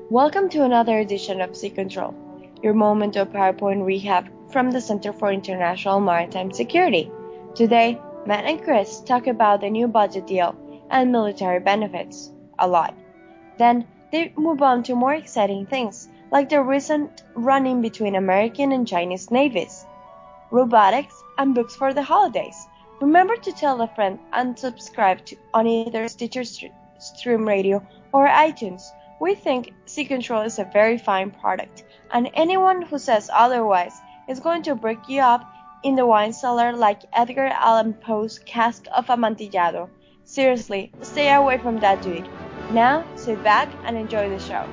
Welcome to another edition of Sea Control, your moment of PowerPoint recap from the Center for International Maritime Security. Today, Matt and Chris talk about the new budget deal and military benefits. A lot. Then, they move on to more exciting things, like the recent run-in between American and Chinese navies, robotics, and books for the holidays. Remember to tell a friend and subscribe on either Stitcher Stream Radio or iTunes. We think Sea Control is a very fine product, and anyone who says otherwise is going to break you up in the wine cellar like Edgar Allan Poe's Cask of Amontillado. Seriously, stay away from that dude. Now, sit back and enjoy the show.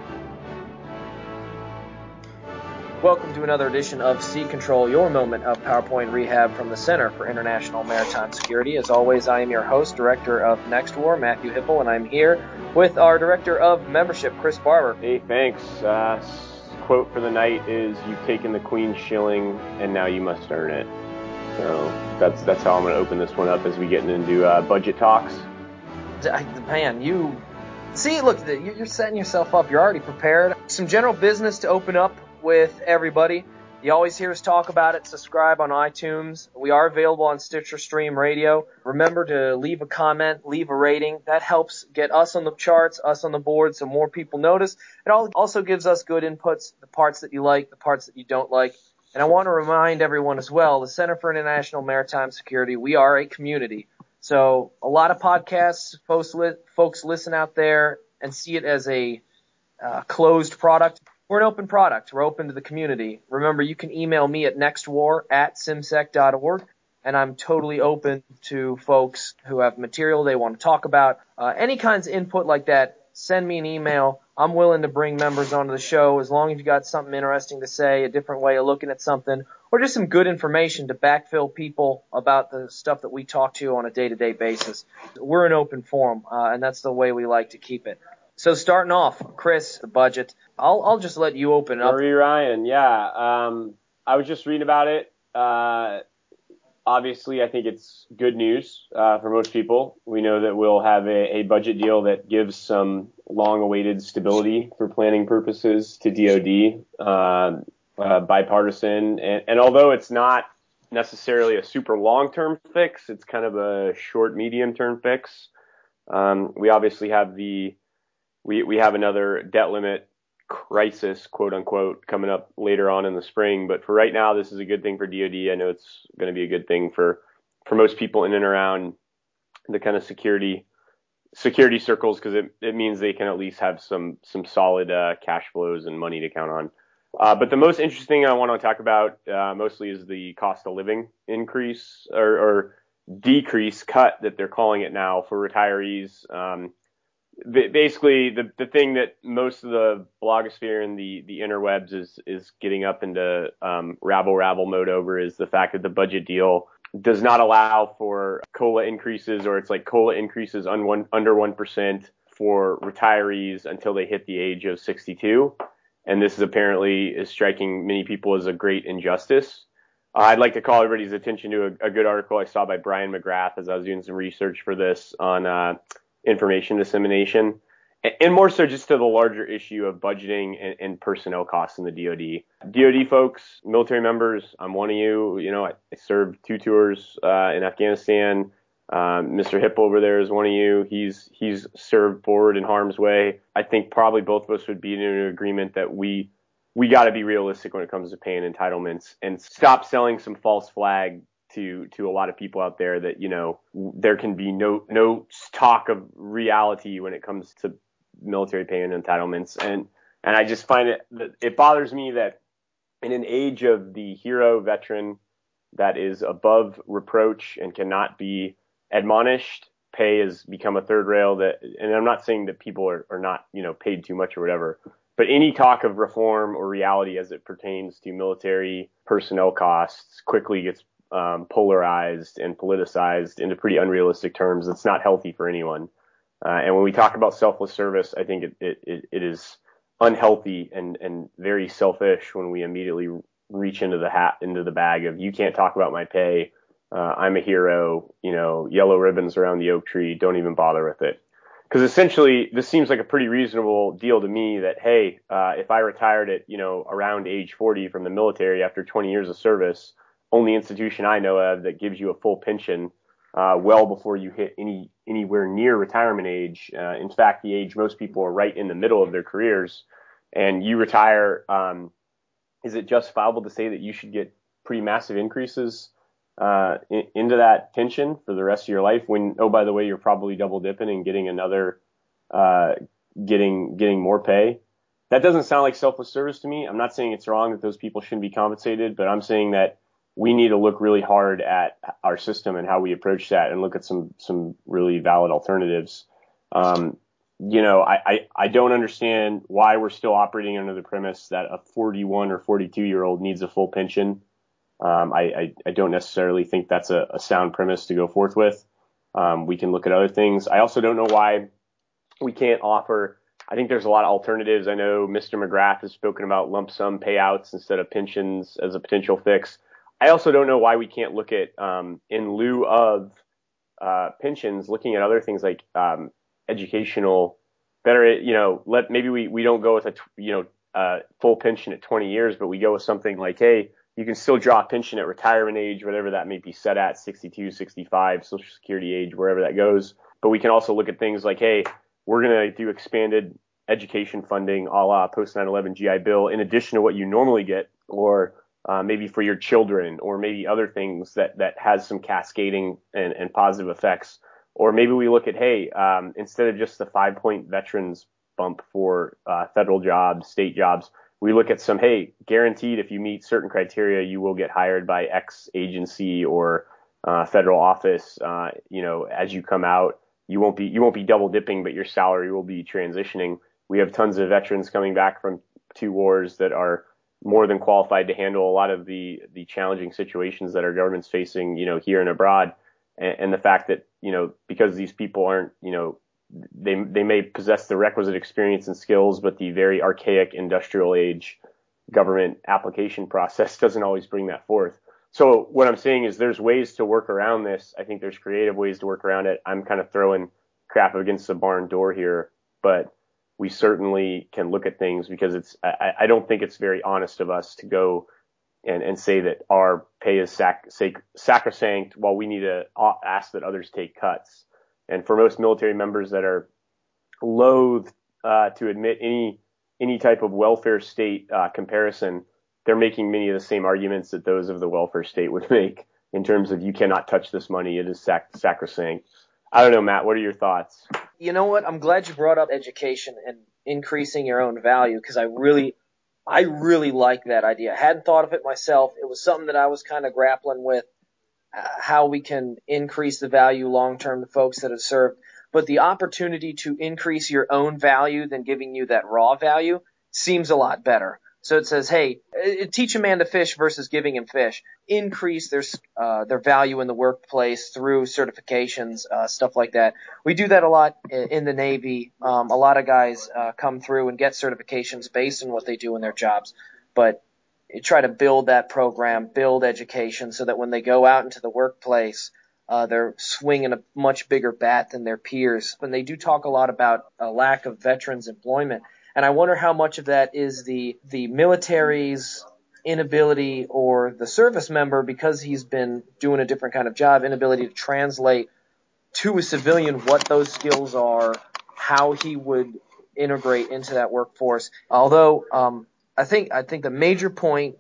Welcome to another edition of Sea Control, your moment of PowerPoint rehab from the Center for International Maritime Security. As always, I am your host, Director of Next War, Matthew Hipple, and I'm here with our Director of Membership, Chris Barber. Hey, thanks. Quote for the night is, "You've taken the Queen's shilling, and now you must earn it." So that's how I'm going to open this one up as we get into budget talks. Man, you're setting yourself up. You're already prepared. Some general business to open up with everybody. You always hear us talk about it. Subscribe on iTunes. We are available on Stitcher Stream Radio. Remember to leave a comment, leave a rating. That helps get us on the charts, us on the board, so more people notice. It also gives us good inputs, the parts that you like, the parts that you don't like. And I want to remind everyone as well, the Center for International Maritime Security, we are a community. So a lot of podcasts, folks listen out there and see it as a closed product. We're an open product. We're open to the community. Remember, you can email me at nextwar@simsec.org, and I'm totally open to folks who have material they want to talk about. Any kinds of input like that, send me an email. I'm willing to bring members onto the show as long as you got something interesting to say, a different way of looking at something, or just some good information to backfill people about the stuff that we talk to on a day-to-day basis. We're an open forum, and that's the way we like to keep it. So starting off, Chris, the budget. I'll just let you open up. Murray Ryan, yeah. I was just reading about it. Obviously, I think it's good news for most people. We know that we'll have a budget deal that gives some long-awaited stability for planning purposes to DoD, bipartisan. And although it's not necessarily a super long-term fix, it's kind of a short, medium-term fix. We obviously have we have another debt limit crisis, quote unquote, coming up later on in the spring. But for right now, this is a good thing for DoD. I know it's going to be a good thing for most people in and around the kind of security circles, because it means they can at least have some solid cash flows and money to count on. But the most interesting I want to talk about mostly is the cost of living increase or decrease cut that they're calling it now for retirees. Basically, the thing that most of the blogosphere and the interwebs is getting up into rabble mode over is the fact that the budget deal does not allow for COLA increases, or it's like COLA increases under 1% for retirees until they hit the age of 62. And this is striking many people as a great injustice. I'd like to call everybody's attention to a good article I saw by Brian McGrath as I was doing some research for this on information dissemination, and more so just to the larger issue of budgeting and personnel costs in the DoD. DoD folks, military members, I'm one of you. You know, I served 2 tours in Afghanistan. Mr. Hipple over there is one of you. He's served forward in harm's way. I think probably both of us would be in an agreement that we got to be realistic when it comes to paying entitlements and stop selling some false flag to a lot of people out there that, you know, there can be no talk of reality when it comes to military pay and entitlements. And I just find it bothers me that in an age of the hero veteran that is above reproach and cannot be admonished, pay has become a third rail and I'm not saying that people are not, you know, paid too much or whatever, but any talk of reform or reality as it pertains to military personnel costs quickly gets polarized and politicized into pretty unrealistic terms. It's not healthy for anyone. And when we talk about selfless service, I think it is unhealthy and very selfish when we immediately reach into the bag of, you can't talk about my pay. I'm a hero, you know, yellow ribbons around the oak tree. Don't even bother with it. Because essentially, this seems like a pretty reasonable deal to me that, hey, if I retired at, around age 40 from the military after 20 years of service, only institution I know of that gives you a full pension well before you hit anywhere near retirement age. In fact, the age most people are right in the middle of their careers, and you retire. Is it justifiable to say that you should get pretty massive increases into that pension for the rest of your life when, oh, by the way, you're probably double dipping and getting another, getting more pay? That doesn't sound like selfless service to me. I'm not saying it's wrong that those people shouldn't be compensated, but I'm saying that we need to look really hard at our system and how we approach that and look at some really valid alternatives. I don't understand why we're still operating under the premise that a 41 or 42-year-old needs a full pension. I don't necessarily think that's a sound premise to go forth with. We can look at other things. I also don't know why we can't offer. I think there's a lot of alternatives. I know Mr. McGrath has spoken about lump sum payouts instead of pensions as a potential fix. I also don't know why we can't look at, in lieu of pensions, looking at other things like educational, better, maybe we don't go with a full pension at 20 years, but we go with something like, hey, you can still draw a pension at retirement age, whatever that may be set at, 62, 65, Social Security age, wherever that goes. But we can also look at things like, hey, we're going to do expanded education funding a la post 9/11 GI Bill in addition to what you normally get, or maybe for your children, or maybe other things that has some cascading and positive effects. Or maybe we look at, hey, instead of just the 5-point veterans bump for federal jobs, state jobs, we look at some, hey, guaranteed if you meet certain criteria, you will get hired by X agency or federal office. As you come out, you won't be double dipping, but your salary will be transitioning. We have tons of veterans coming back from 2 wars that are more than qualified to handle a lot of the challenging situations that our government's facing, here and abroad. And the fact that, because these people aren't, they may possess the requisite experience and skills, but the very archaic industrial age government application process doesn't always bring that forth. So what I'm saying is there's ways to work around this. I think there's creative ways to work around it. I'm kind of throwing crap against the barn door here, but we certainly can look at things because I don't think it's very honest of us to go and say that our pay is sacrosanct while we need to ask that others take cuts. And for most military members that are loath to admit any type of welfare state comparison, they're making many of the same arguments that those of the welfare state would make in terms of you cannot touch this money, it is sacrosanct. I don't know, Matt, what are your thoughts? You know what? I'm glad you brought up education and increasing your own value, because I really like that idea. I hadn't thought of it myself. It was something that I was kind of grappling with, how we can increase the value long-term to folks that have served. But the opportunity to increase your own value than giving you that raw value seems a lot better. So it says, hey, teach a man to fish versus giving him fish. Increase their value in the workplace through certifications, stuff like that. We do that a lot in the Navy. A lot of guys come through and get certifications based on what they do in their jobs. But you try to build that program, build education, so that when they go out into the workplace, they're swinging a much bigger bat than their peers. And they do talk a lot about a lack of veterans employment. And I wonder how much of that is the military's inability, or the service member, because he's been doing a different kind of job, inability to translate to a civilian what those skills are, how he would integrate into that workforce. Although I think the major point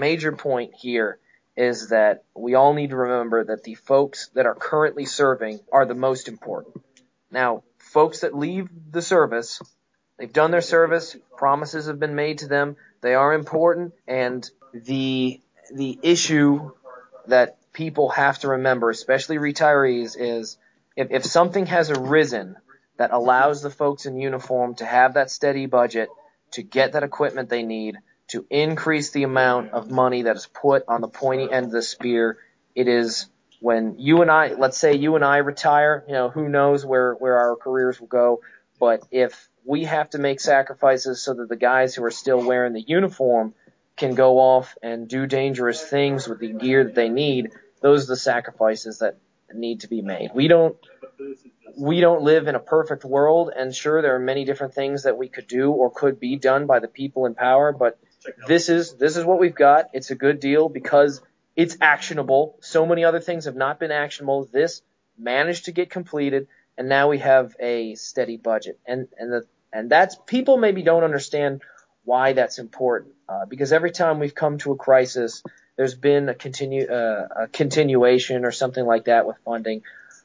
here is that we all need to remember that the folks that are currently serving are the most important. Now, folks that leave the service, they've done their service, promises have been made to them, they are important, and the issue that people have to remember, especially retirees, is if something has arisen that allows the folks in uniform to have that steady budget, to get that equipment they need, to increase the amount of money that is put on the pointy end of the spear, it is when you and I, let's say you and I retire, who knows where our careers will go, but if we have to make sacrifices so that the guys who are still wearing the uniform can go off and do dangerous things with the gear that they need, those are the sacrifices that need to be made. We don't we don't live in a perfect world, and sure, there are many different things that we could do or could be done by the people in power, but this is what we've got. It's a good deal because it's actionable. So many other things have not been actionable. This managed to get completed, and now we have a steady budget. And that's, people maybe don't understand why that's important, because every time we've come to a crisis, there's been a continuation or something like that with funding.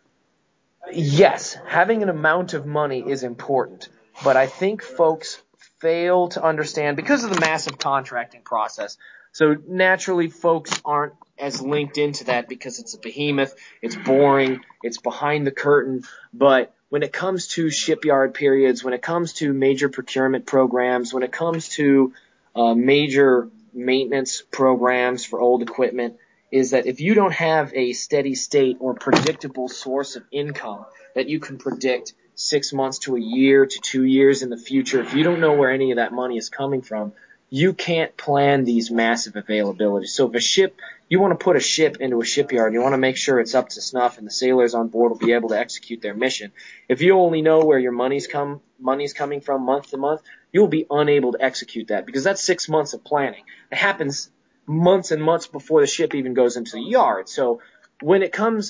Yes, having an amount of money is important, but I think folks fail to understand because of the massive contracting process. So naturally, folks aren't as linked into that because it's a behemoth, it's boring, it's behind the curtain. But when it comes to shipyard periods, when it comes to major procurement programs, when it comes to major maintenance programs for old equipment, is that if you don't have a steady state or predictable source of income that you can predict 6 months to a year to 2 years in the future, if you don't know where any of that money is coming from, you can't plan these massive availabilities. So if you want to put a ship into a shipyard, you want to make sure it's up to snuff and the sailors on board will be able to execute their mission. If you only know where your money's coming from month to month, you'll be unable to execute that because that's 6 months of planning. It happens months and months before the ship even goes into the yard. So when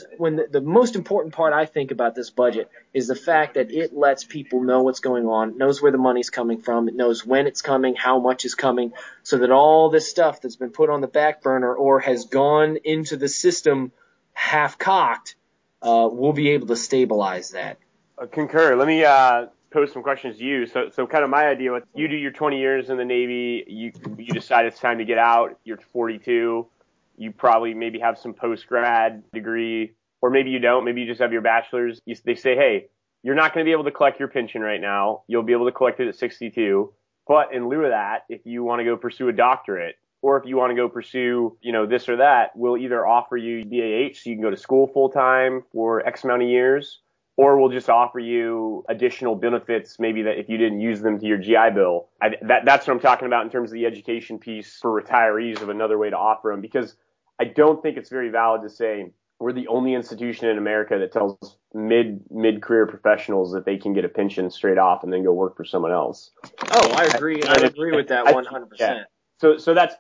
the most important part I think about this budget is the fact that it lets people know what's going on, knows where the money's coming from, it knows when it's coming, how much is coming, so that all this stuff that's been put on the back burner or has gone into the system half-cocked, we'll be able to stabilize that. Concur. Let me pose some questions to you. So kind of my idea, you do your 20 years in the Navy, you decide it's time to get out, you're 42, you probably maybe have some post-grad degree, or maybe you don't, maybe you just have your bachelor's. They say, hey, you're not going to be able to collect your pension right now, you'll be able to collect it at 62, but in lieu of that, if you want to go pursue a doctorate, or if you want to go pursue, this or that, we'll either offer you BAH so you can go to school full-time for X amount of years, or we'll just offer you additional benefits, maybe that if you didn't use them to your GI Bill. That's what I'm talking about in terms of the education piece for retirees of another way to offer them, because I don't think it's very valid to say we're the only institution in America that tells mid-career professionals that they can get a pension straight off and then go work for someone else. Oh, I agree. I agree with that 100%. Yeah. So that's,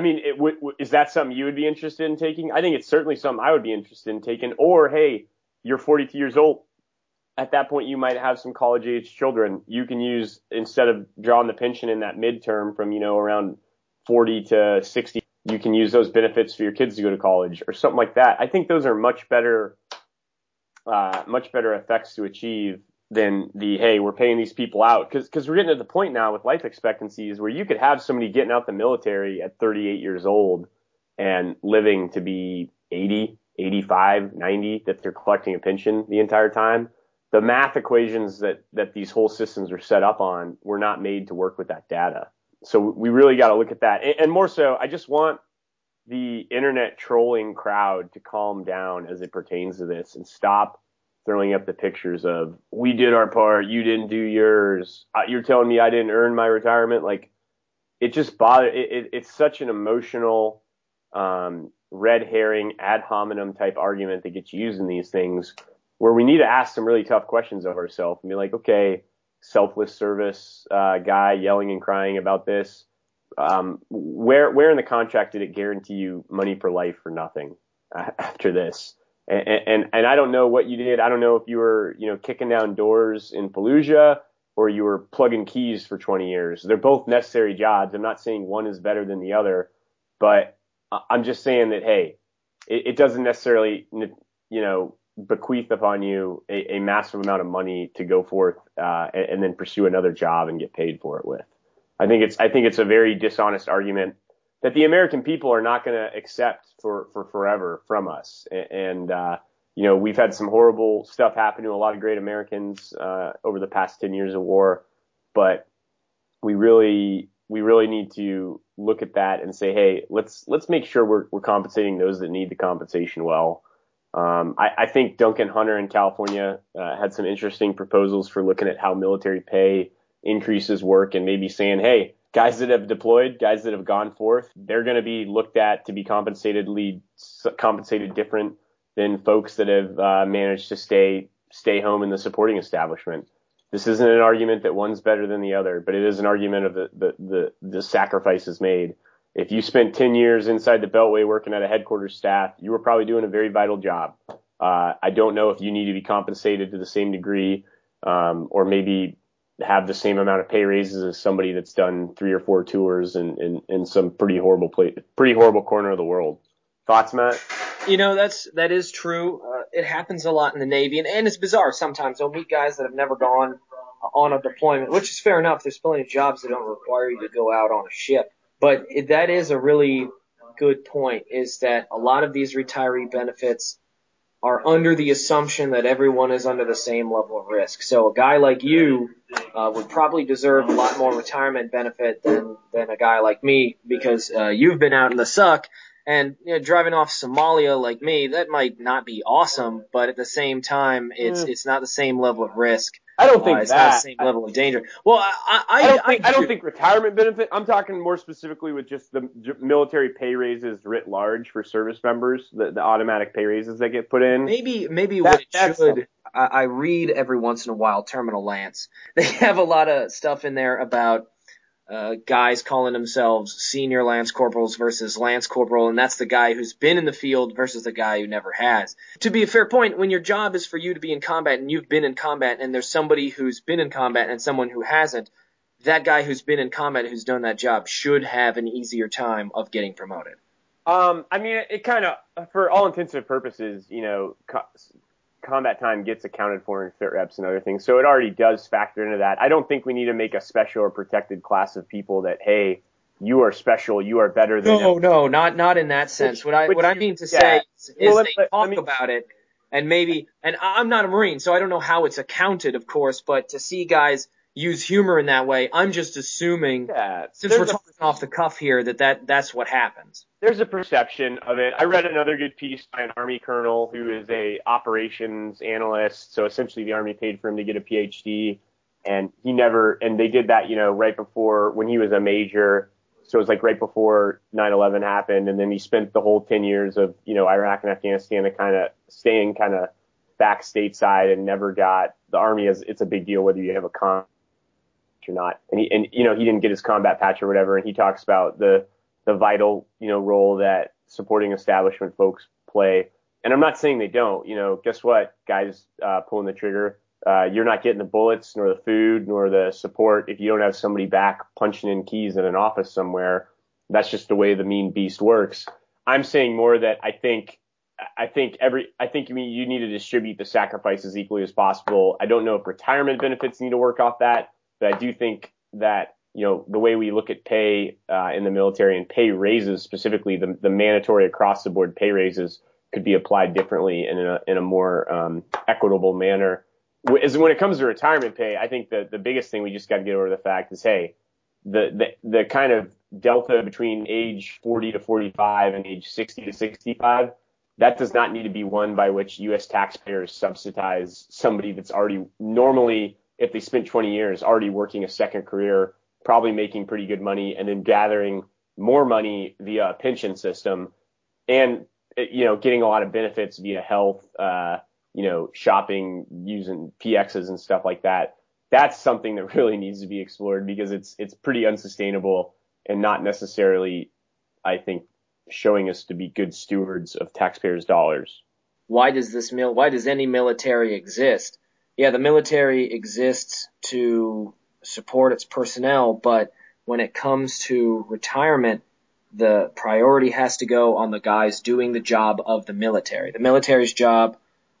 is that something you would be interested in taking? I think it's certainly something I would be interested in taking. Or, hey, you're 42 years old. At that point, you might have some college-age children. You can use, instead of drawing the pension in that midterm from, around 40 to 60, you can use those benefits for your kids to go to college or something like that. I think those are much better effects to achieve than the, hey, we're paying these people out. Because we're getting to the point now with life expectancies where you could have somebody getting out the military at 38 years old and living to be 80, 85, 90, that they're collecting a pension the entire time. The math equations that these whole systems are set up on were not made to work with that data. So we really got to look at that. And more so, I just want the internet trolling crowd to calm down as it pertains to this and stop throwing up the pictures of, we did our part, you didn't do yours, you're telling me I didn't earn my retirement. Like, it just bothers. It's such an emotional, red herring, ad hominem type argument that gets used in these things, where we need to ask some really tough questions of ourselves and be like, okay, selfless service guy yelling and crying about this. Where in the contract did it guarantee you money for life for nothing after this? And I don't know what you did. I don't know if you were, kicking down doors in Fallujah or you were plugging keys for 20 years. They're both necessary jobs. I'm not saying one is better than the other, but I'm just saying that, hey, it doesn't necessarily, bequeath upon you a massive amount of money to go forth and then pursue another job and get paid for it with. I think it's a very dishonest argument that the American people are not going to accept for forever from us. And we've had some horrible stuff happen to a lot of great Americans over the past 10 years of war, but we really need to look at that and say, hey, let's make sure we're compensating those that need the compensation well. I think Duncan Hunter in California had some interesting proposals for looking at how military pay increases work and maybe saying, hey, guys that have deployed, guys that have gone forth, they're going to be looked at to be compensated different than folks that have managed to stay stay home in the supporting establishment. This isn't an argument that one's better than the other, but it is an argument of the sacrifices made. If you spent 10 years inside the Beltway working at a headquarters staff, you were probably doing a very vital job. I don't know if you need to be compensated to the same degree, or maybe have the same amount of pay raises as somebody that's done 3 or 4 tours in some pretty horrible corner of the world. Thoughts, Matt? That is true. It happens a lot in the Navy, and it's bizarre sometimes. I'll meet guys that have never gone on a deployment, which is fair enough. There's plenty of jobs that don't require you to go out on a ship. But that is a really good point, is that a lot of these retiree benefits are under the assumption that everyone is under the same level of risk. So a guy like you would probably deserve a lot more retirement benefit than a guy like me, because you've been out in the suck. And driving off Somalia like me, that might not be awesome, but at the same time, it's not the same level of risk. I don't think it's not the same level of danger. Well, I don't think retirement benefit. I'm talking more specifically with just the military pay raises writ large for service members, the automatic pay raises that get put in. Maybe what it should. I read every once in a while Terminal Lance. They have a lot of stuff in there about guys calling themselves senior lance corporals versus lance corporal, and that's the guy who's been in the field versus the guy who never has. To be a fair point, when your job is for you to be in combat and you've been in combat, and there's somebody who's been in combat and someone who hasn't, that guy who's been in combat who's done that job should have an easier time of getting promoted. I mean, it kind of, for all intents and purposes, combat time gets accounted for in fit reps and other things, so it already does factor into that. I don't think we need to make a special or protected class of people that, hey, you are special, you are better than No, not in that sense. What I mean to say is they talk about it, and I'm not a Marine, so I don't know how it's accounted, of course, but to see guys use humor in that way, I'm just assuming, since we're talking off the cuff here, that's what happens. There's a perception of it. I read another good piece by an Army colonel who is a operations analyst, so essentially the Army paid for him to get a PhD, and they did that, right before, when he was a major, so it was like right before 9/11 happened, and then he spent the whole 10 years of, Iraq and Afghanistan staying back stateside and never got, the Army it's a big deal whether you have a or not. And he didn't get his combat patch or whatever. And he talks about the vital, role that supporting establishment folks play. And I'm not saying they don't, guess what, guys, pulling the trigger, you're not getting the bullets nor the food nor the support if you don't have somebody back punching in keys in an office somewhere. That's just the way the mean beast works. I'm saying more that I think you need to distribute the sacrifices equally as possible. I don't know if retirement benefits need to work off that, but I do think that, the way we look at pay in the military and pay raises, specifically the mandatory across the board pay raises, could be applied differently in a more equitable manner. When it comes to retirement pay, I think the biggest thing we just got to get over the fact is, hey, the kind of delta between age 40 to 45 and age 60 to 65, that does not need to be one by which U.S. taxpayers subsidize somebody that's already normally, if they spent 20 years already working a second career, probably making pretty good money, and then gathering more money via a pension system, and getting a lot of benefits via health, shopping, using PXs and stuff like that. That's something that really needs to be explored, because it's pretty unsustainable and not necessarily, I think, showing us to be good stewards of taxpayers' dollars. Why does any military exist? Yeah, the military exists to support its personnel, but when it comes to retirement, the priority has to go on the guys doing the job of the military. The military's job,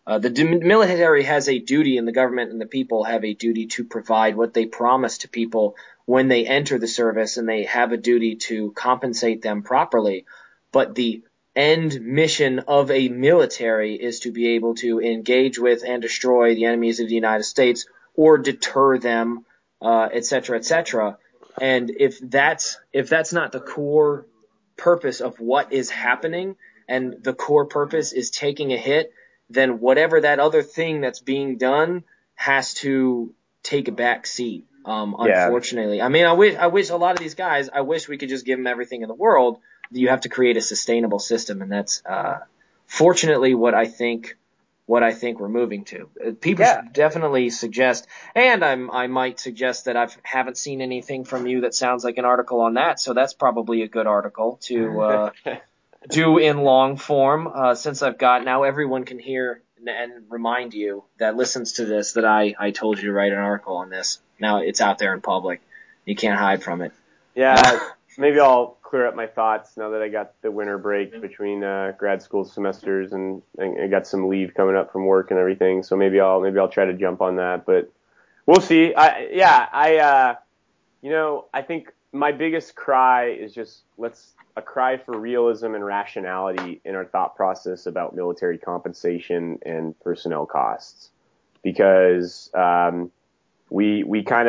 military has a duty, and the government and the people have a duty to provide what they promise to people when they enter the service, and they have a duty to compensate them properly. But the end mission of a military is to be able to engage with and destroy the enemies of the United States, or deter them, et cetera, et cetera. And if that's not the core purpose of what is happening, and the core purpose is taking a hit, then whatever that other thing that's being done has to take a back seat. Unfortunately, I mean, I wish a lot of these guys, I wish we could just give them everything in the world. You have to create a sustainable system, and that's fortunately what I think what I think we're moving to. People should definitely suggest, and I might suggest that I haven't seen anything from you that sounds like an article on that, so that's probably a good article to do in long form, since I've got, now everyone can hear and remind you that listens to this that I told you to write an article on this. Now it's out there in public. You can't hide from it. Yeah, maybe I'll clear up my thoughts now that I got the winter break between grad school semesters and I got some leave coming up from work and everything. So maybe I'll try to jump on that, but we'll see. I think my biggest cry is just a cry for realism and rationality in our thought process about military compensation and personnel costs, because we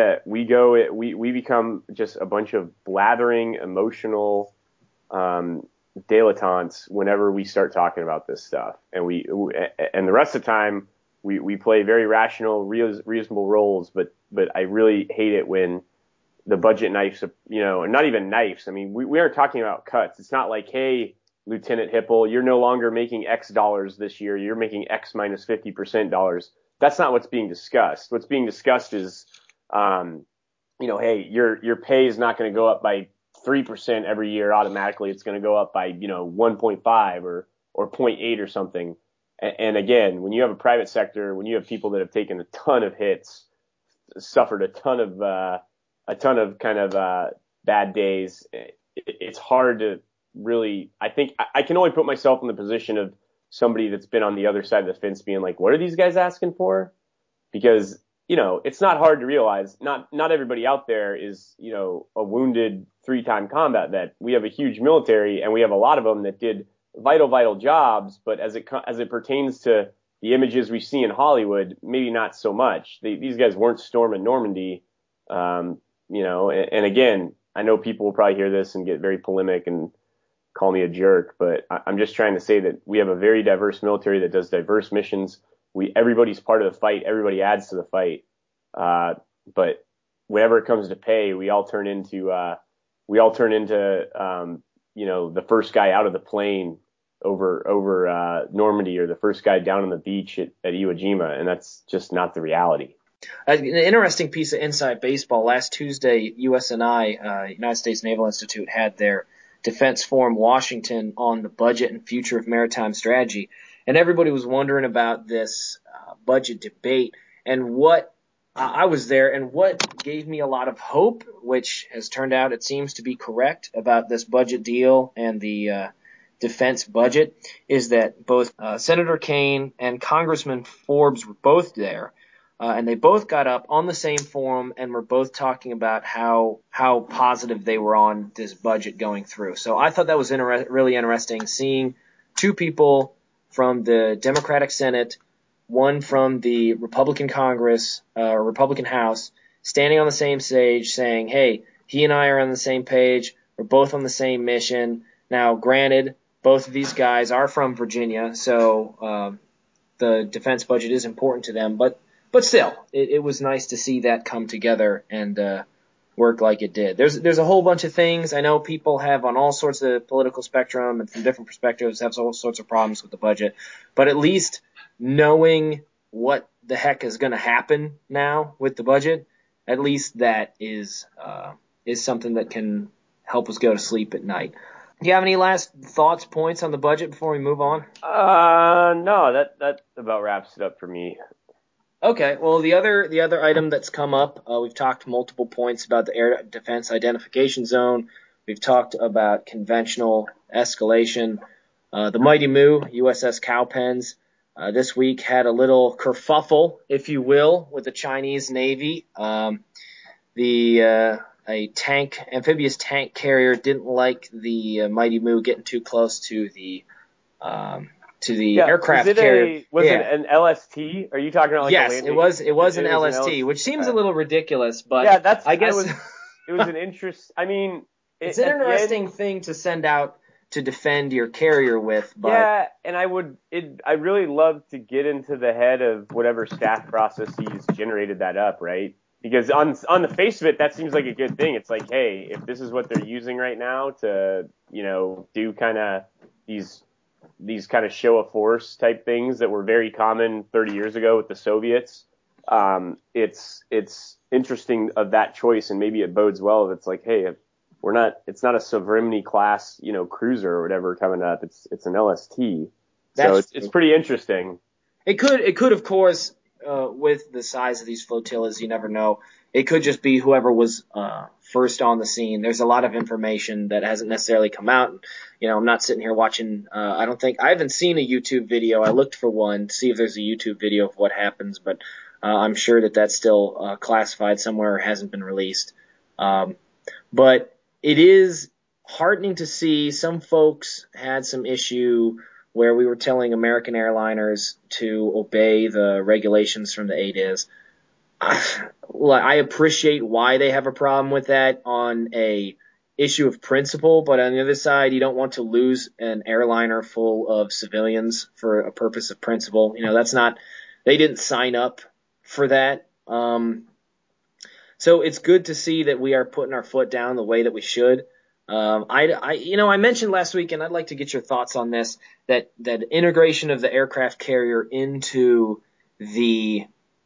become just a bunch of blathering, emotional dilettantes whenever we start talking about this stuff, and the rest of the time we play very rational, reasonable roles, but I really hate it when the budget knives, not even knives. I mean, we aren't talking about cuts. It's not like, hey, Lieutenant Hipple, you're no longer making X dollars this year. You're making X minus 50% dollars. That's not what's being discussed. What's being discussed is, hey, your pay is not going to go up by 3% every year automatically. It's going to go up by, 1.5 or 0.8 or something. And again, when you have a private sector, when you have people that have taken a ton of hits, suffered a ton of bad days, it's hard to really, I think I can only put myself in the position of somebody that's been on the other side of the fence being like, what are these guys asking for? Because, it's not hard to realize not everybody out there is, a wounded 3-time combat vet. We have a huge military and we have a lot of them that did vital jobs, but as it pertains to the images we see in Hollywood, maybe not so much. These guys weren't storming Normandy, and again, I know people will probably hear this and get very polemic and call me a jerk, but I'm just trying to say that we have a very diverse military that does diverse missions. Everybody's part of the fight. Everybody adds to the fight. But whenever it comes to pay, we all turn into the first guy out of the plane over Normandy, or the first guy down on the beach at Iwo Jima, and that's just not the reality. An interesting piece of inside baseball. Last Tuesday, USNI, United States Naval Institute, had their Defense Forum Washington on the budget and future of maritime strategy. And everybody was wondering about this budget debate, and what I was there, and what gave me a lot of hope, which has turned out it seems to be correct about this budget deal and the defense budget, is that both Senator Kaine and Congressman Forbes were both there. And they both got up on the same forum and were both talking about how positive they were on this budget going through. So I thought that was really interesting, seeing two people from the Democratic Senate, one from the Republican Congress, or Republican House, standing on the same stage saying, hey, he and I are on the same page. We're both on the same mission. Now, granted, both of these guys are from Virginia, so the defense budget is important to them, but still, it was nice to see that come together and work like it did. There's a whole bunch of things. I know people have on all sorts of political spectrum and from different perspectives have all sorts of problems with the budget. But at least knowing what the heck is going to happen now with the budget, at least that is something that can help us go to sleep at night. Do you have any last thoughts, points on the budget before we move on? No, that about wraps it up for me. Okay, well, the other item that's come up, we've talked multiple points about the Air Defense Identification Zone. We've talked about conventional escalation. The Mighty Moo, USS Cowpens, this week had a little kerfuffle, if you will, with the Chinese Navy. A amphibious tank carrier didn't like the Mighty Moo getting too close to the aircraft carrier. Was it an LST? Are you talking about yes, a landing? it was an LST, which seems a little ridiculous, but yeah, I guess it was an interest. I mean, it's an interesting thing to send out to defend your carrier with. But yeah, and I really love to get into the head of whatever staff processes generated that up, right? Because on the face of it, that seems like a good thing. It's like, hey, if this is what they're using right now to, do kind of these these kind of show of force type things that were very common 30 years ago with the Soviets. It's interesting of that choice, and maybe it bodes well if it's like, hey, it's not a Sovrimny class, cruiser or whatever coming up. It's an LST. So it's pretty interesting. It could, of course, with the size of these flotillas, you never know. It could just be whoever was first on the scene. There's a lot of information that hasn't necessarily come out. I'm not sitting here watching. I haven't seen a YouTube video. I looked for one to see if there's a YouTube video of what happens, but I'm sure that that's still classified somewhere or hasn't been released. But it is heartening to see some folks had some issue where we were telling American airliners to obey the regulations from the ADIZ. I appreciate why they have a problem with that on a issue of principle, but on the other side, you don't want to lose an airliner full of civilians for a purpose of principle. They didn't sign up for that. So it's good to see that we are putting our foot down the way that we should. I mentioned last week, and I'd like to get your thoughts on this, that integration of the aircraft carrier into the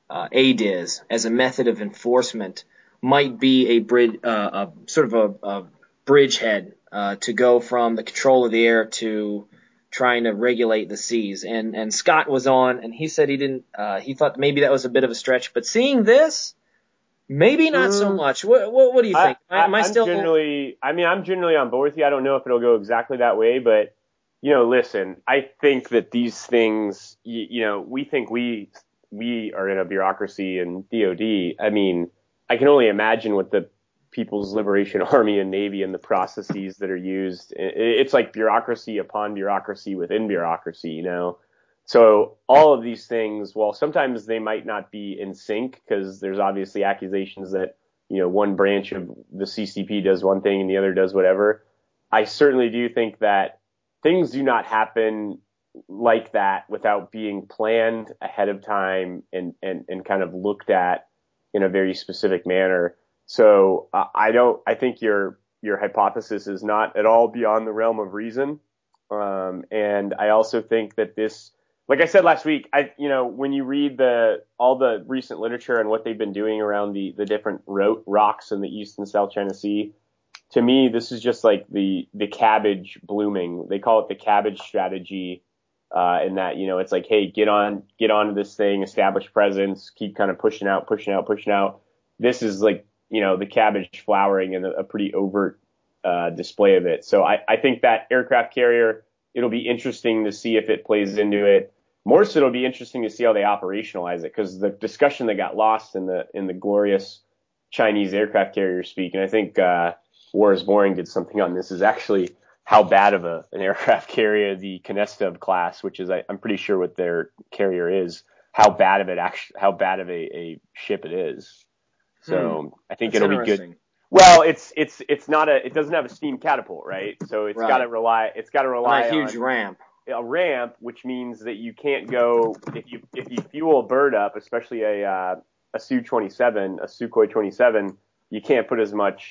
ADIZ as a method of enforcement might be a bridge, sort of a bridgehead to go from the control of the air to trying to regulate the seas. And Scott was on, and he said he thought maybe that was a bit of a stretch, but seeing this, maybe not so much. What do you think? I'm generally on board with you. I don't know if it'll go exactly that way, but listen, I think that these things, we think we are in a bureaucracy and DOD. I mean, I can only imagine what the People's Liberation Army and Navy and the processes that are used. It's like bureaucracy upon bureaucracy within bureaucracy, So all of these things, while sometimes they might not be in sync because there's obviously accusations that, one branch of the CCP does one thing and the other does whatever. I certainly do think that things do not happen like that without being planned ahead of time and kind of looked at in a very specific manner. So I think your hypothesis is not at all beyond the realm of reason. And I also think that this, like I said last week, when you read all the recent literature and what they've been doing around the different rocks in the East and South China Sea, to me, this is just like the cabbage blooming. They call it the cabbage strategy, in that, it's like, hey, get onto this thing, establish presence, keep kind of pushing out. This is like, the cabbage flowering and a pretty overt display of it. So I think that aircraft carrier, it'll be interesting to see if it plays into it. More so, it'll be interesting to see how they operationalize it, because the discussion that got lost in the glorious Chinese aircraft carrier speak, and I think War is Boring did something on this, is actually how bad of an aircraft carrier the Knestov class, which is I'm pretty sure what their carrier is, how bad of a ship it is. So I think it'll be good. Well, it doesn't have a steam catapult, right? So it's got to rely on a huge ramp, which means that you can't go, if you fuel a bird up, especially a Sukhoi 27, you can't put as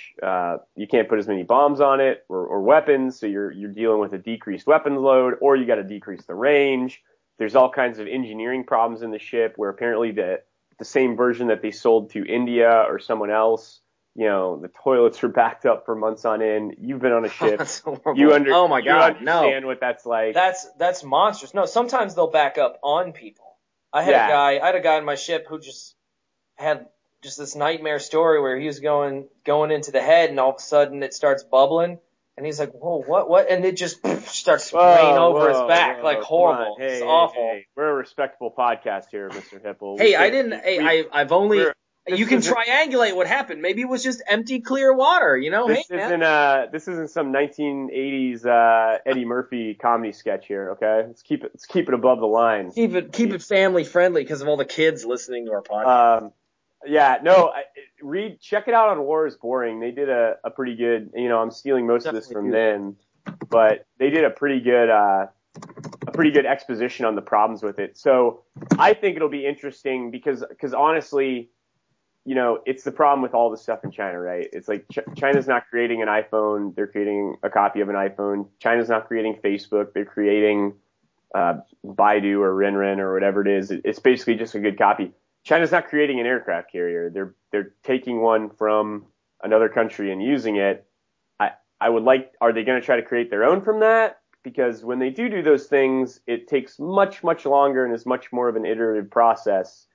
many bombs on it or weapons. So you're dealing with a decreased weapons load, or you got to decrease the range. There's all kinds of engineering problems in the ship where apparently the same version that they sold to India or someone else, the toilets are backed up for months on end. You've been on a ship. Oh my God, you understand what that's like. That's monstrous. No, sometimes they'll back up on people. I had a guy in my ship who just had just this nightmare story where he was going into the head, and all of a sudden it starts bubbling, and he's like, "Whoa, what?" And it just starts spraying over his back, like horrible. Hey, it's awful. Hey. We're a respectable podcast here, Mr. Hipple. You can triangulate what happened. Maybe it was just empty, clear water. This isn't some 1980s Eddie Murphy comedy sketch here. Okay, let's keep it above the line. Keep it family friendly because of all the kids listening to our podcast. Check it out on War is Boring. They did a pretty good. I'm stealing most of this from them, but they did a pretty good exposition on the problems with it. So I think it'll be interesting because honestly, it's the problem with all the stuff in China, right? It's like China's not creating an iPhone. They're creating a copy of an iPhone. China's not creating Facebook. They're creating Baidu or Renren or whatever it is. It's basically just a good copy. China's not creating an aircraft carrier. They're taking one from another country and using it. Are they going to try to create their own from that? Because when they do those things, it takes much, much longer and is much more of an iterative process.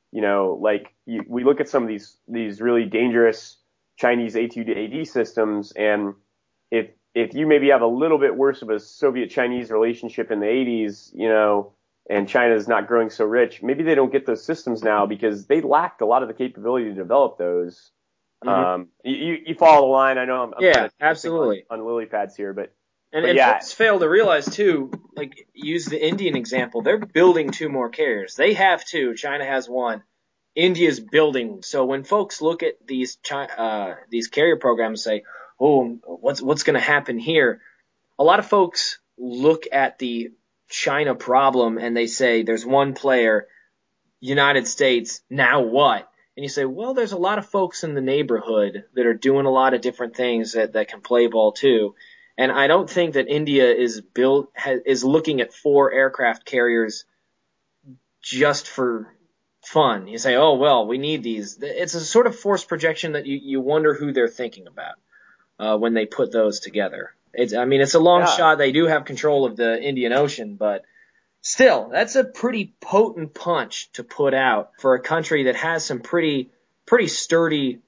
We look at some of these really dangerous Chinese A2 systems, and if you maybe have a little bit worse of a Soviet-Chinese relationship in the 80s, and China's not growing so rich, maybe they don't get those systems now because they lacked a lot of the capability to develop those. Mm-hmm. You follow the line. I know I'm yeah, absolutely on lily pads here, but folks fail to realize too. Like, use the Indian example. They're building 2 more carriers. They have 2. China has 1. India's building. So when folks look at these carrier programs, and say, "Oh, what's going to happen here?" A lot of folks look at the China problem and they say, "There's one player, United States. Now what?" And you say, well, there's a lot of folks in the neighborhood that are doing a lot of different things that can play ball too. And I don't think that India is looking at 4 aircraft carriers just for fun. You say, oh, well, we need these. It's a sort of forced projection that you wonder who they're thinking about when they put those together. It's a long shot. They do have control of the Indian Ocean, but still, that's a pretty potent punch to put out for a country that has some pretty sturdy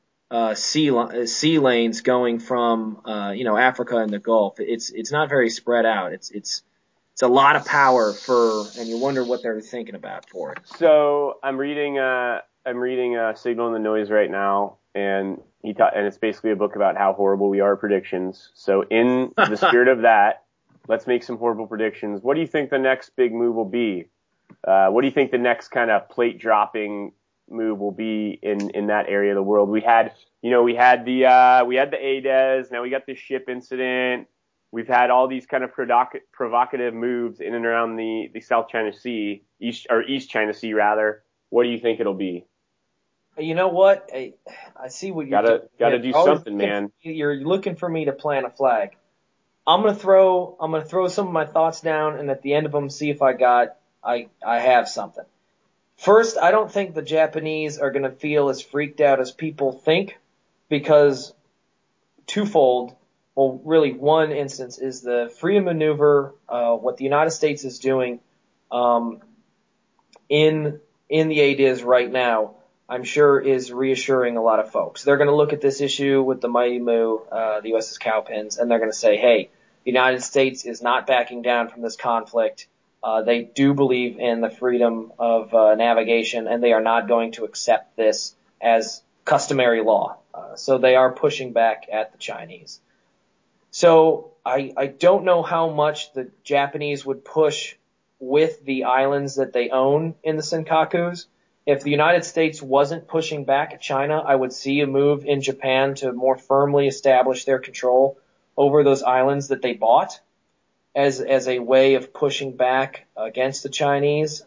sea lanes going from Africa and the Gulf. It's not very spread out. It's a lot of power and you wonder what they're thinking about for it. So I'm reading Signal and the Noise right now, and and it's basically a book about how horrible we are at predictions. So in the spirit of that, let's make some horrible predictions. What do you think the next big move will be? What do you think the next kind of plate dropping move will be in that area of the world? We had the ADES. Now we got the ship incident. We've had all these kind of provocative moves in and around the South China Sea, East China Sea rather. What do you think it'll be? You know what? I see what you're doing. Gotta do something, man. You're looking for me to plant a flag. I'm gonna throw some of my thoughts down, and at the end of them, see if I have something. First, I don't think the Japanese are gonna feel as freaked out as people think, because twofold. Well, really, one instance is the freedom maneuver. What the United States is doing in the ADIZ right now, I'm sure is reassuring a lot of folks. They're going to look at this issue with the Mighty Moo, the USS Cowpens, and they're going to say, hey, the United States is not backing down from this conflict. They do believe in the freedom of navigation, and they are not going to accept this as customary law. So they are pushing back at the Chinese. So I don't know how much the Japanese would push with the islands that they own in the Senkakus. If the United States wasn't pushing back at China, I would see a move in Japan to more firmly establish their control over those islands that they bought as a way of pushing back against the Chinese.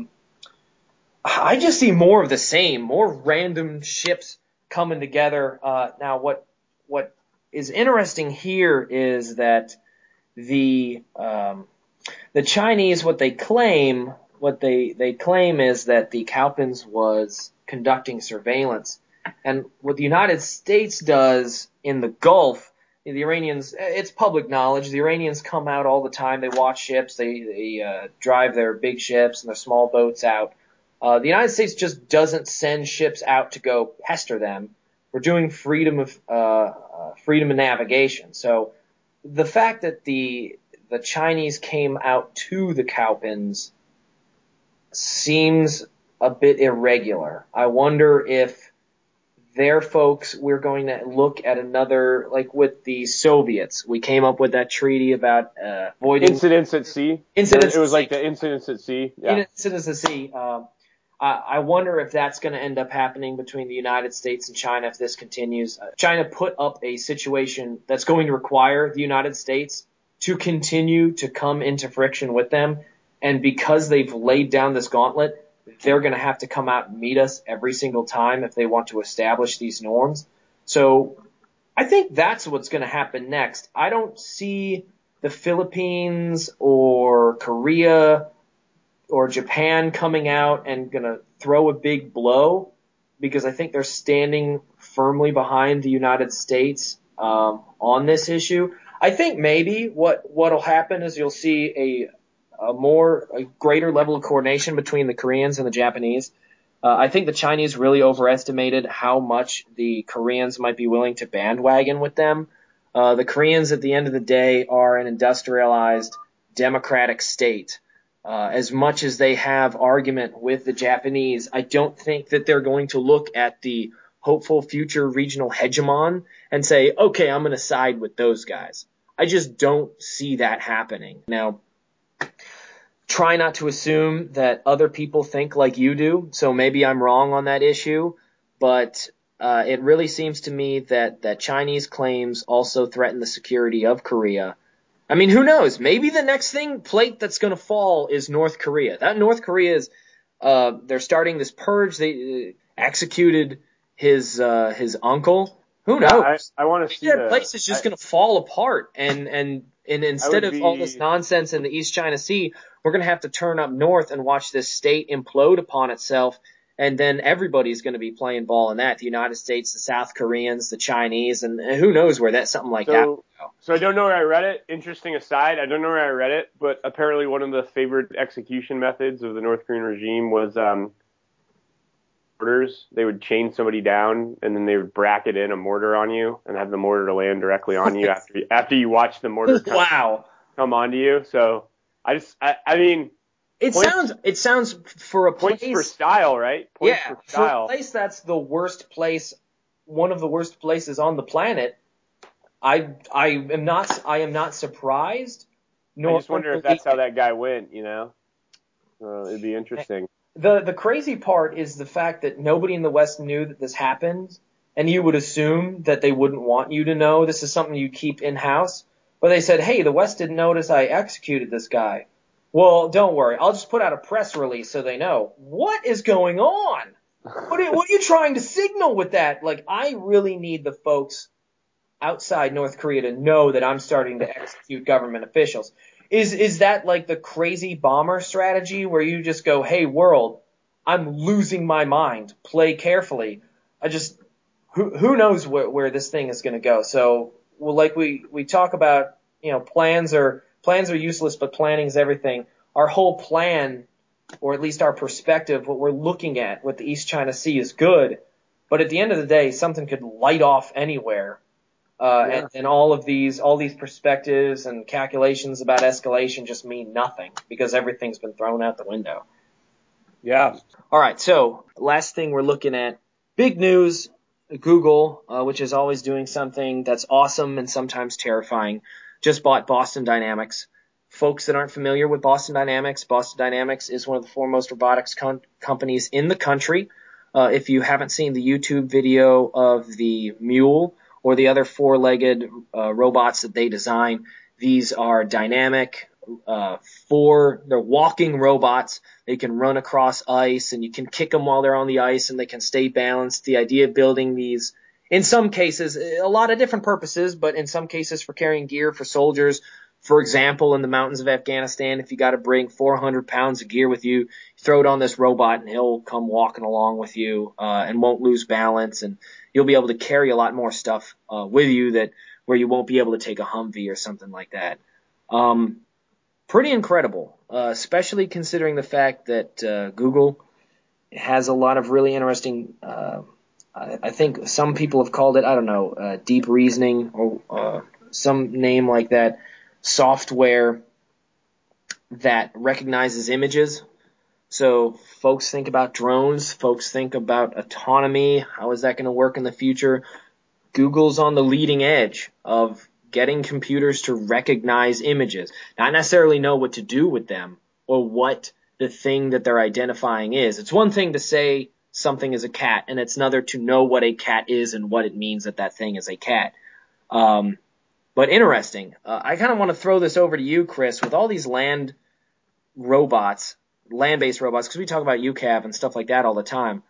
I just see more of the same, more random ships coming together. Now, what is interesting here is that the Chinese, what they claim is that the Cowpens was conducting surveillance. And what the United States does in the Gulf, the Iranians, it's public knowledge, the Iranians come out all the time, they watch ships, they drive their big ships and their small boats out. The United States just doesn't send ships out to go pester them. We're doing freedom of navigation. So the fact that the Chinese came out to the Cowpens seems a bit irregular. I wonder if their folks, we're going to look at another, like with the Soviets, we came up with that treaty about avoiding incidents at sea. Incidents. It was like the incidents at sea. Yeah. Incidents at sea. I wonder if that's going to end up happening between the United States and China if this continues. China put up a situation that's going to require the United States to continue to come into friction with them. And because they've laid down this gauntlet, they're going to have to come out and meet us every single time if they want to establish these norms. So I think that's what's going to happen next. I don't see the Philippines or Korea or Japan coming out and going to throw a big blow, because I think they're standing firmly behind the United States on this issue. I think maybe what'll happen is you'll see a greater level of coordination between the Koreans and the Japanese. I think the Chinese really overestimated how much the Koreans might be willing to bandwagon with them. The Koreans, at the end of the day, are an industrialized democratic state. As much as they have argument with the Japanese, I don't think that they're going to look at the hopeful future regional hegemon and say, okay, I'm going to side with those guys. I just don't see that happening. Now, try not to assume that other people think like you do, so maybe I'm wrong on that issue, but it really seems to me that Chinese claims also threaten the security of Korea. I mean, who knows? Maybe the next plate that's going to fall is North Korea. That North Korea is, they're starting this purge. They executed his uncle. Who knows? I want to see that place is just going to fall apart. And instead of all this nonsense in the East China Sea, we're going to have to turn up north and watch this state implode upon itself. And then everybody's going to be playing ball in that. The United States, the South Koreans, the Chinese, and who knows where something like that would go. So I don't know where I read it. Interesting aside, I don't know where I read it, but apparently one of the favorite execution methods of the North Korean regime was mortars. They would chain somebody down, and then they would bracket in a mortar on you and have the mortar land directly on you after you watch the mortar come onto you. So I mean... It sounds for a place. Points for style, right? Points for style. For a place that's the worst place, one of the worst places on the planet. I am not surprised. I just wonder if that's how that guy went. You know, it'd be interesting. The crazy part is the fact that nobody in the West knew that this happened, and you would assume that they wouldn't want you to know. This is something you keep in house. But they said, "Hey, the West didn't notice I executed this guy." Well, don't worry. I'll just put out a press release so they know. What is going on? What are you trying to signal with that? Like, I really need the folks outside North Korea to know that I'm starting to execute government officials. Is that like the crazy bomber strategy where you just go, hey, world, I'm losing my mind. Play carefully. Who knows where this thing is going to go? So, well, like we talk about, plans are useless, but planning is everything. Our whole plan, or at least our perspective, what we're looking at with the East China Sea is good. But at the end of the day, something could light off anywhere. And all these perspectives and calculations about escalation just mean nothing because everything's been thrown out the window. Yeah. All right. So last thing we're looking at, big news, Google, which is always doing something that's awesome and sometimes terrifying, just bought Boston Dynamics. Folks that aren't familiar with Boston Dynamics is one of the foremost robotics companies in the country. If you haven't seen the YouTube video of the mule or the other four-legged robots that they design, these are dynamic. They're walking robots. They can run across ice, and you can kick them while they're on the ice, and they can stay balanced. The idea of building these, in some cases, a lot of different purposes, but in some cases for carrying gear for soldiers. For example, in the mountains of Afghanistan, if you got to bring 400 pounds of gear with you, throw it on this robot and he'll come walking along with you, and won't lose balance, and you'll be able to carry a lot more stuff, with you where you won't be able to take a Humvee or something like that. Pretty incredible, especially considering the fact that, Google has a lot of really interesting, I think some people have called it, deep reasoning or some name like that, software that recognizes images. So folks think about drones, folks think about autonomy. How is that going to work in the future? Google's on the leading edge of getting computers to recognize images, not necessarily know what to do with them or what the thing that they're identifying is. It's one thing to say something is a cat, and it's another to know what a cat is and what it means that thing is a cat. But interesting. I kind of want to throw this over to you, Chris. With all these land robots, land-based robots, because we talk about UCAV and stuff like that all the time.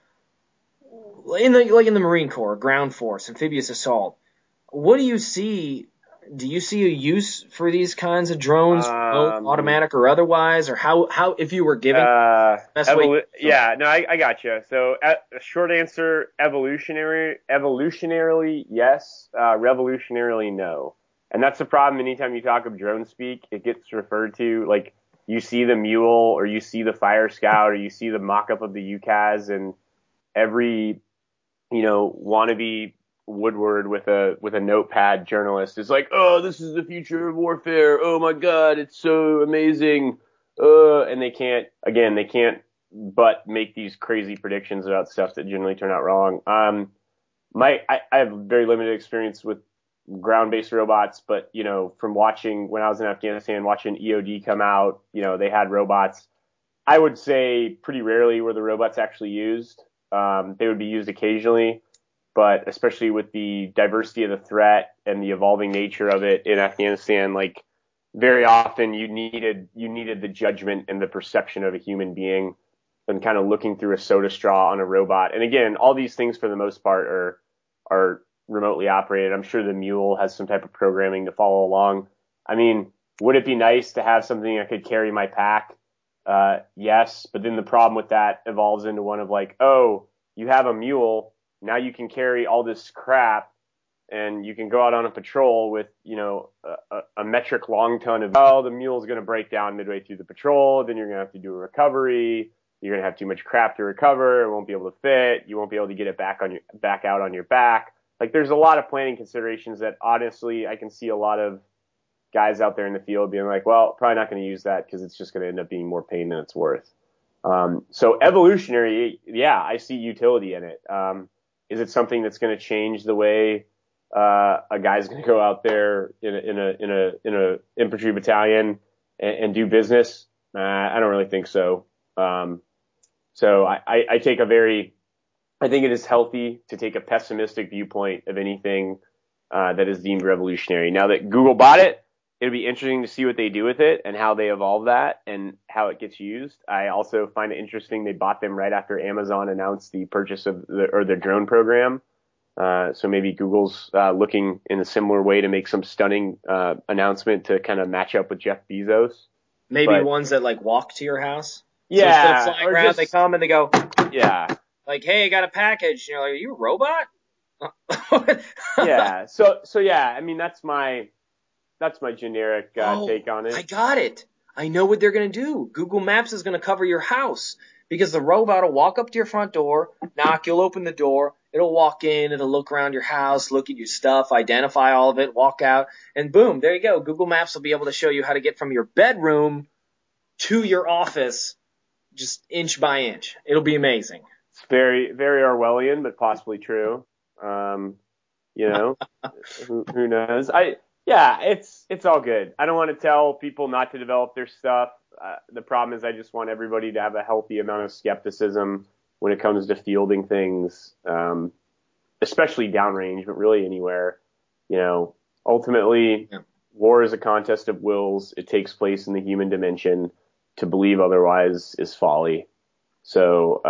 In the Marine Corps, ground force, amphibious assault, what do you see? Do you see a use for these kinds of drones, both automatic or otherwise, or how if you were given best way? Yeah, no, I got you. So, short answer: evolutionarily, yes. Revolutionarily, no. And that's the problem. Anytime you talk of drone speak, it gets referred to like you see the Mule or you see the Fire Scout or you see the mock-up of the UCAS, and every wannabe Woodward with a notepad journalist is like, oh, this is the future of warfare. Oh my God, it's so amazing. And they can't but make these crazy predictions about stuff that generally turn out wrong. I have very limited experience with ground-based robots, but from watching when I was in Afghanistan, watching EOD come out, they had robots. I would say pretty rarely were the robots actually used. They would be used occasionally, but especially with the diversity of the threat and the evolving nature of it in Afghanistan, like very often you needed the judgment and the perception of a human being and kind of looking through a soda straw on a robot. And again, all these things for the most part are remotely operated. I'm sure the Mule has some type of programming to follow along. I mean, would it be nice to have something that could carry my pack? Yes, but then the problem with that evolves into one of like, oh, you have a Mule, now you can carry all this crap and you can go out on a patrol with, a metric long ton of, oh, the Mule's going to break down midway through the patrol. Then you're going to have to do a recovery. You're going to have too much crap to recover. It won't be able to fit. You won't be able to get it back out on your back. Like there's a lot of planning considerations that honestly, I can see a lot of guys out there in the field being like, well, probably not going to use that because it's just going to end up being more pain than it's worth. So evolutionary, yeah, I see utility in it. Is it something that's going to change the way a guy's going to go out there in a infantry battalion and do business? I don't really think so. So I take I think it is healthy to take a pessimistic viewpoint of anything that is deemed revolutionary. Now that Google bought it, it'll be interesting to see what they do with it and how they evolve that and how it gets used. I also find it interesting they bought them right after Amazon announced the purchase of their drone program. So maybe Google's looking in a similar way to make some stunning announcement to kind of match up with Jeff Bezos. Maybe ones that like walk to your house. Yeah. So instead of flying around, they come and they go. Yeah. Like, hey, I got a package. And you're like, are you a robot? Yeah. So yeah. I mean, that's my generic take on it. I got it. I know what they're going to do. Google Maps is going to cover your house because the robot will walk up to your front door, knock, you'll open the door, it'll walk in, it'll look around your house, look at your stuff, identify all of it, walk out, and boom, there you go. Google Maps will be able to show you how to get from your bedroom to your office just inch by inch. It'll be amazing. It's very, very Orwellian, but possibly true. Who knows? Yeah, it's all good. I don't want to tell people not to develop their stuff. The problem is I just want everybody to have a healthy amount of skepticism when it comes to fielding things, especially downrange, but really anywhere. Ultimately, war is a contest of wills. It takes place in the human dimension. To believe otherwise is folly. So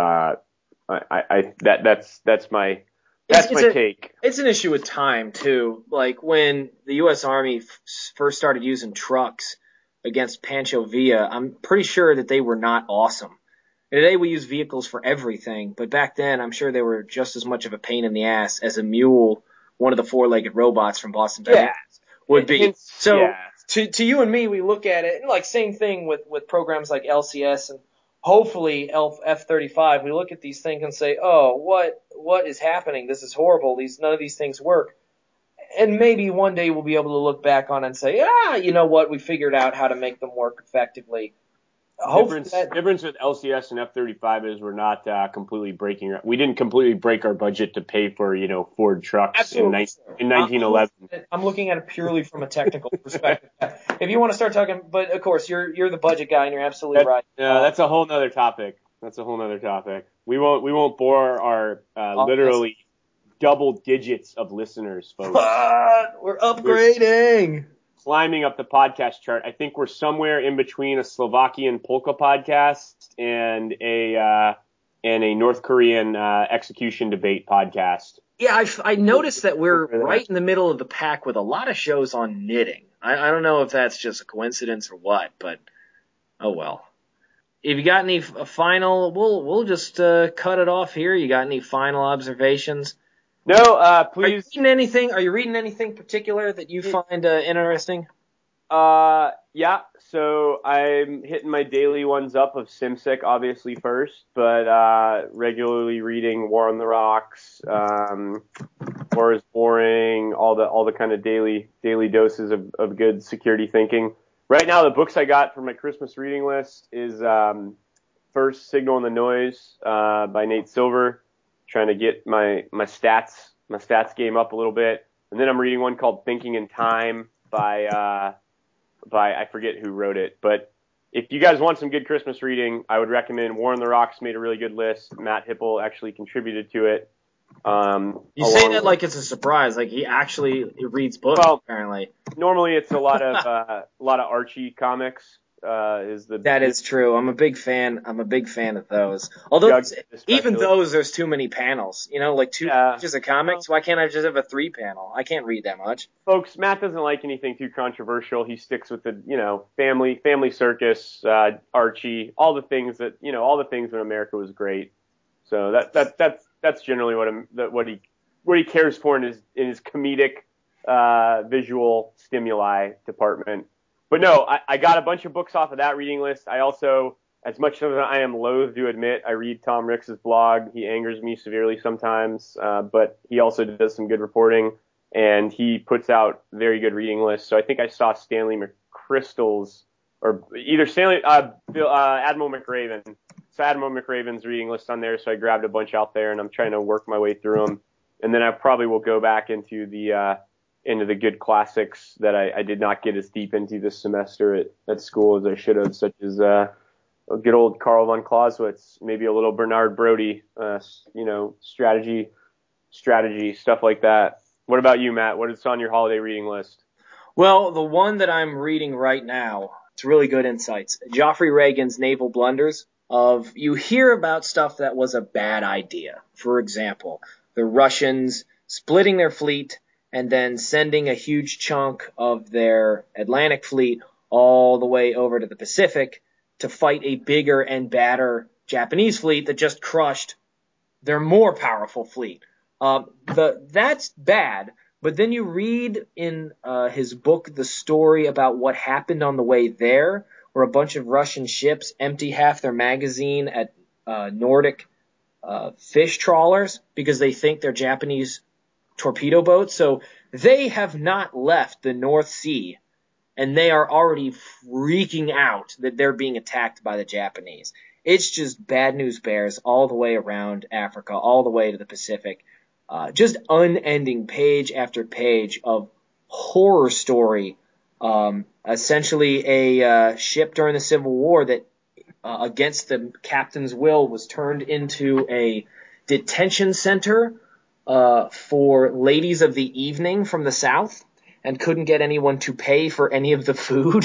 that's my take. It's an issue with time too. Like when the U.S. Army first started using trucks against Pancho Villa, I'm pretty sure that they were not awesome. Today we use vehicles for everything, but back then I'm sure they were just as much of a pain in the ass as a Mule, one of the four-legged robots from Boston Dynamics, would be. To you and me, we look at it like same thing with programs like LCS and hopefully F-35. We look at these things and say, oh, what is happening? This is horrible. None of these things work. And maybe one day we'll be able to look back on it and say, you know what? We figured out how to make them work effectively. Difference with LCS and F-35 is we're not completely breaking. We didn't completely break our budget to pay for Ford trucks in 1911. I'm looking at it purely from a technical perspective. If you want to start talking, but of course you're the budget guy and you're absolutely right. That's a whole nother topic. We won't bore our literally double digits of listeners, folks. We're upgrading. Climbing up the podcast chart. I think we're somewhere in between a Slovakian polka podcast and a North Korean execution debate podcast. Yeah, I noticed that we're right in the middle of the pack with a lot of shows on knitting. I don't know if that's just a coincidence or what, but oh well. If you got any final, we'll just cut it off here. You got any final observations? No, please. Are you reading anything particular that you find interesting? Yeah. So I'm hitting my daily ones up of SimSec, obviously first, but regularly reading War on the Rocks, War is Boring, all the kind of daily doses of good security thinking. Right now, the books I got for my Christmas reading list is first Signal and the Noise by Nate Silver, trying to get my stats game up a little bit, and then I'm reading one called Thinking in Time by I forget who wrote it, but if you guys want some good Christmas reading, I would recommend War on the Rocks. Made a really good list. Matt Hipple actually contributed to it. You say that like it's a surprise, like he actually reads books. Well, apparently, normally it's a lot of Archie comics. That is true. I'm a big fan of those. Although even those, there's too many panels. Like two pages of comics. Why can't I just have a 3-panel? I can't read that much. Folks, Matt doesn't like anything too controversial. He sticks with the family circus, Archie, all the things that when America was great. So that's generally what he cares for in his comedic visual stimuli department. But no, I got a bunch of books off of that reading list. I also, as much as I am loath to admit, I read Tom Ricks' blog. He angers me severely sometimes, but he also does some good reporting, and he puts out very good reading lists. So I think I saw Stanley McChrystal's, or either Admiral McRaven. So Admiral McRaven's reading list on there, so I grabbed a bunch out there, and I'm trying to work my way through them. And then I probably will go back into the good classics that I did not get as deep into this semester at school as I should have, such as a good old Carl von Clausewitz, maybe a little Bernard Brody, strategy, stuff like that. What about you, Matt? What is on your holiday reading list? Well, the one that I'm reading right now, it's really good insights. Joffrey Reagan's Naval Blunders. You hear about stuff that was a bad idea. For example, the Russians splitting their fleet and then sending a huge chunk of their Atlantic fleet all the way over to the Pacific to fight a bigger and badder Japanese fleet that just crushed their more powerful fleet. That's bad, but then you read in his book the story about what happened on the way there, where a bunch of Russian ships empty half their magazine at Nordic fish trawlers because they think they're Japanese torpedo boats. So they have not left the North Sea, and they are already freaking out that they're being attacked by the Japanese. It's just bad news bears all the way around Africa, all the way to the Pacific. Just unending page after page of horror story. Essentially a ship during the Civil War that, against the captain's will, was turned into a detention center for ladies of the evening from the South, and couldn't get anyone to pay for any of the food.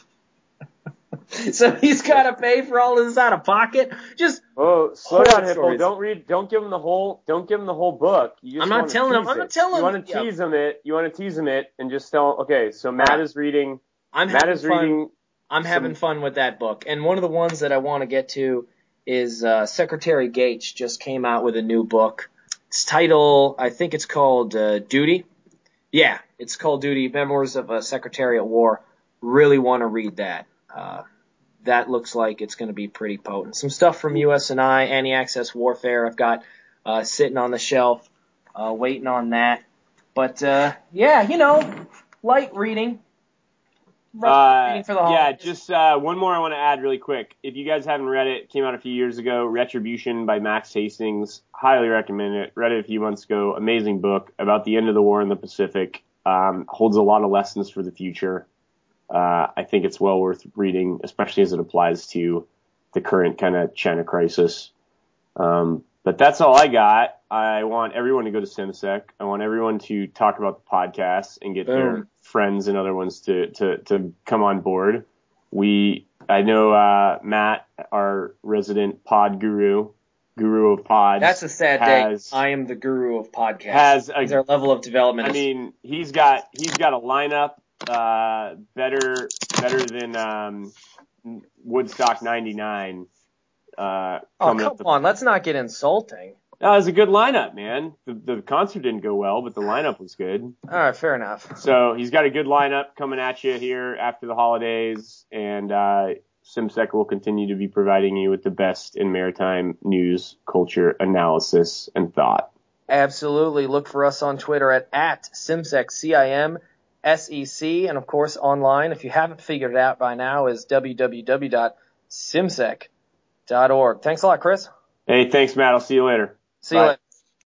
So he's got to pay for all of this out of pocket. Just slow down, Hippo. Don't give him the whole book. I'm not telling him. You want to tease him it. You want to tease him it, and just tell. Okay, so Matt is reading. I'm having fun with that book, and one of the ones that I want to get to is Secretary Gates just came out with a new book. Its title, I think it's called Duty. Yeah, it's called Duty, Memoirs of a Secretary at War. Really want to read that. That looks like it's going to be pretty potent. Some stuff from US&I, Anti-Access Warfare, I've got sitting on the shelf, waiting on that. But, light reading. Reading for the holidays. Just one more I want to add really quick. If you guys haven't read it came out a few years ago, Retribution by Max Hastings. Highly recommend it. Read it a few months ago. Amazing book about the end of the war in the Pacific. Holds a lot of lessons for the future. I think it's well worth reading, especially as it applies to the current kind of China crisis. But that's all I got. I want everyone to go to SimSec. I want everyone to talk about the podcast and get their friends and other ones to come on board. We I know Matt, our resident pod guru of pods. That's a sad day. I am the guru of podcasts. Is our level of development? I mean, he's got a lineup better than Woodstock '99. Oh, come on, let's not get insulting. No, it was a good lineup, man. The concert didn't go well, but the lineup was good. All right, fair enough. So he's got a good lineup coming at you here after the holidays, and SimSec will continue to be providing you with the best in maritime news, culture, analysis, and thought. Absolutely. Look for us on Twitter at SimSec, CIMSEC, and of course online, if you haven't figured it out by now, is www.simsec.org. Thanks a lot, Chris. Hey, thanks, Matt. I'll see you later. See you later.